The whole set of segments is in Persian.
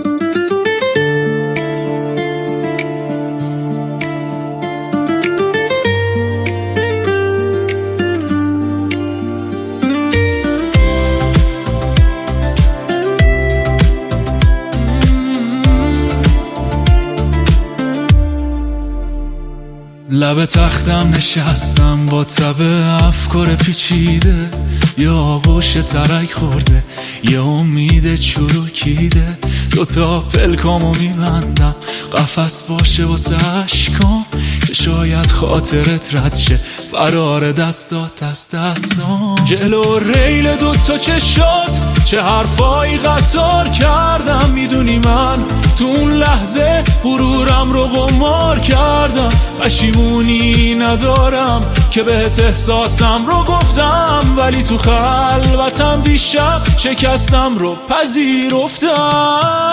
لب تختم نشستم با تب افکار پیچیده، یه آغوش ترک خورده، یه امید چروکیده. دوتا پلکامو میبندم قفس باشه واسه عشقام، که شاید خاطرت رد شه فرار دستات از دستام. جلو ریل دوتا چشات چه حرفایی قطار کردم، میدونی من تو اون لحظه غرورم رو قمار کردم. پشیمونی ندارم که بهت احساسم رو گفتم، ولی تو خلوتم دیشب شکستم رو پذیرفتم.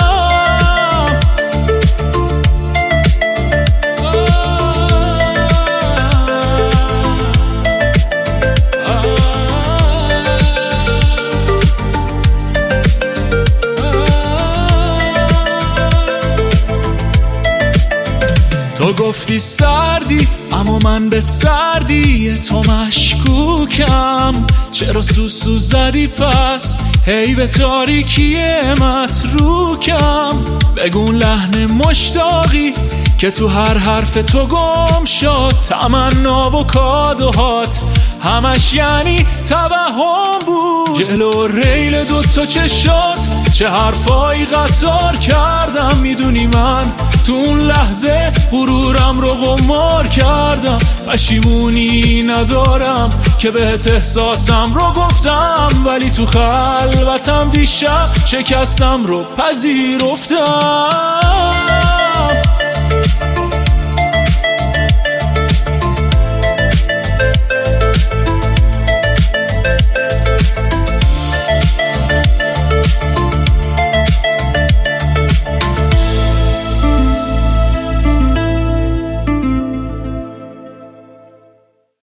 تو گفتی سردی اما من به سردی تو مشکوکم. چرا سوسو زدی پس هی به تاریکی متروکم؟ بگون لحن مشتاقی که تو هر حرف تو گم شد، تمنا و کادوهات همش یعنی توهم بود. جلو ریل دوتا چشات چه حرفایی قطار کردم، میدونی من تو اون لحظه غرورم رو قمار کردم. پشیمونی ندارم که بهت احساسم رو گفتم، ولی تو خلوتم دیشب شکستم رو پذیرفتم.